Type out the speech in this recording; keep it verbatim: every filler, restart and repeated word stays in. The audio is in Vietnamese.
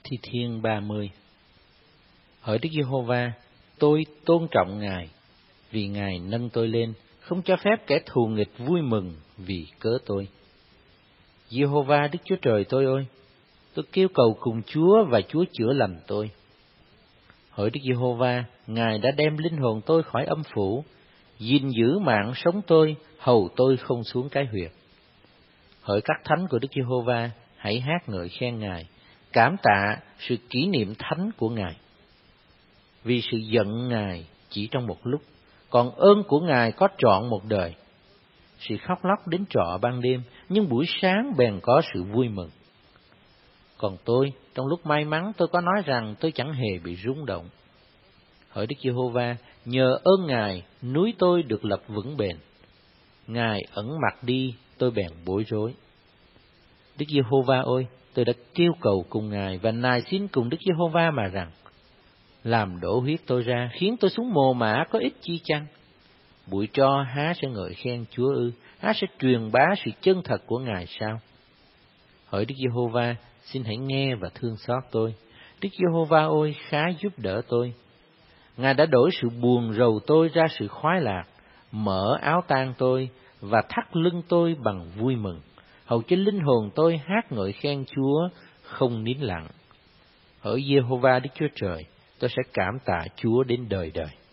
Thi Thiên ba mươi. Hỡi Đức Giê-hô-va, tôi tôn trọng Ngài, vì Ngài nâng tôi lên, không cho phép kẻ thù nghịch vui mừng vì cớ tôi. Giê-hô-va Đức Chúa Trời tôi ơi, tôi kêu cầu cùng Chúa và Chúa chữa lành tôi. Hỡi Đức Giê-hô-va, Ngài đã đem linh hồn tôi khỏi âm phủ, gìn giữ mạng sống tôi, hầu tôi không xuống cái huyệt. Hỡi các thánh của Đức Giê-hô-va, hãy hát ngợi khen Ngài, cảm tạ sự kỷ niệm thánh của Ngài. Vì sự giận Ngài chỉ trong một lúc, còn ơn của Ngài có trọn một đời. Sự khóc lóc đến trọ ban đêm, nhưng buổi sáng bèn có sự vui mừng. Còn tôi, trong lúc may mắn tôi có nói rằng tôi chẳng hề bị rung động. Hỡi Đức Giê-hô-va, nhờ ơn Ngài, núi tôi được lập vững bền. Ngài ẩn mặt đi, tôi bèn bối rối. Đức Giê-hô-va ơi, tôi đã kêu cầu cùng Ngài và nài xin cùng Đức Giê-hô-va mà rằng: làm đổ huyết tôi ra, khiến tôi xuống mồ mả có ích chi chăng? Bụi tro há sẽ ngợi khen Chúa ư? Há sẽ truyền bá sự chân thật của Ngài sao? Hỡi Đức Giê-hô-va, xin hãy nghe và thương xót tôi. Đức Giê-hô-va ơi, khá giúp đỡ tôi. Ngài đã đổi sự buồn rầu tôi ra sự khoái lạc, mở áo tang tôi và thắt lưng tôi bằng vui mừng, hầu cho linh hồn tôi hát ngợi khen Chúa không nín lặng. Hỡi Giê-hô-va Đức Chúa Trời, tôi sẽ cảm tạ Chúa đến đời đời.